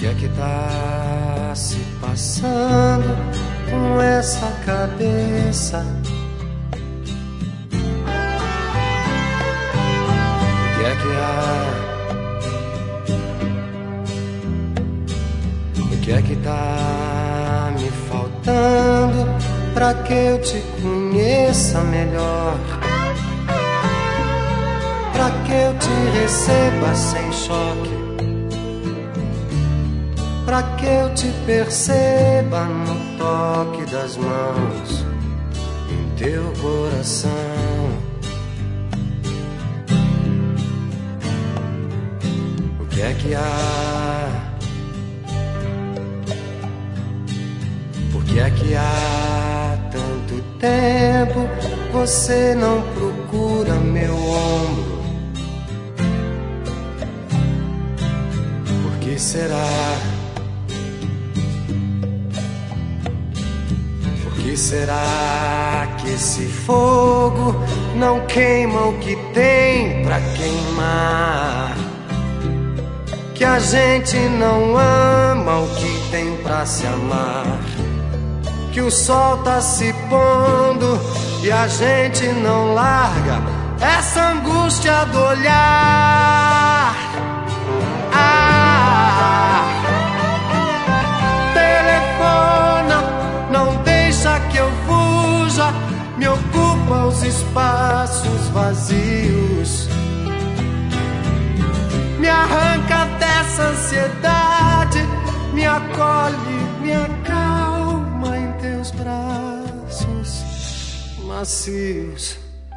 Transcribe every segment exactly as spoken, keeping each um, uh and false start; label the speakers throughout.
Speaker 1: que é que tá se passando com essa cabeça? O que é que há? O que é que tá me faltando pra que eu te conheça melhor? Pra que eu te receba sem choque? Pra que eu te perceba no toque das mãos, em teu coração? O que é que há? Por que é que há tanto tempo você não procura meu ombro? Por que será? Por que será que esse fogo não queima o que tem pra queimar? Que a gente não ama o que tem pra se amar? Que o sol tá se pondo e a gente não larga essa angústia do olhar. Ah, telefona, não deixa que eu fuja, me ocupa os espaços vazios, me arranca dessa ansiedade, me acolhe, me acalma em teus braços macios.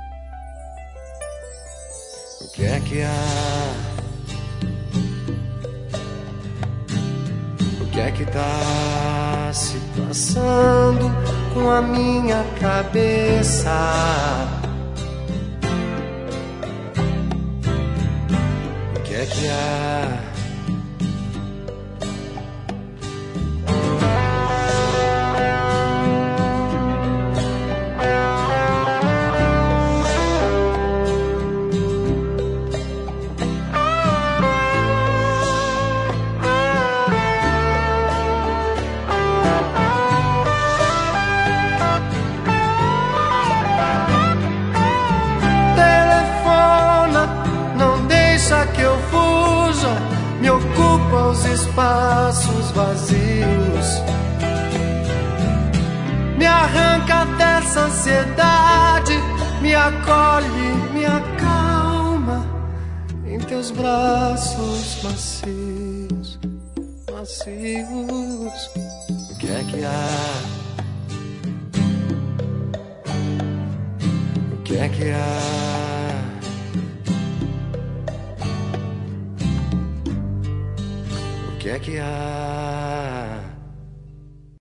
Speaker 1: O que é que há? O que é que tá se passando com a minha cabeça? O que é que há? Me ocupa os espaços vazios, me arranca dessa ansiedade, me acolhe, me acalma em teus braços macios, macios. O que é que há? O que é que há? O que é que há?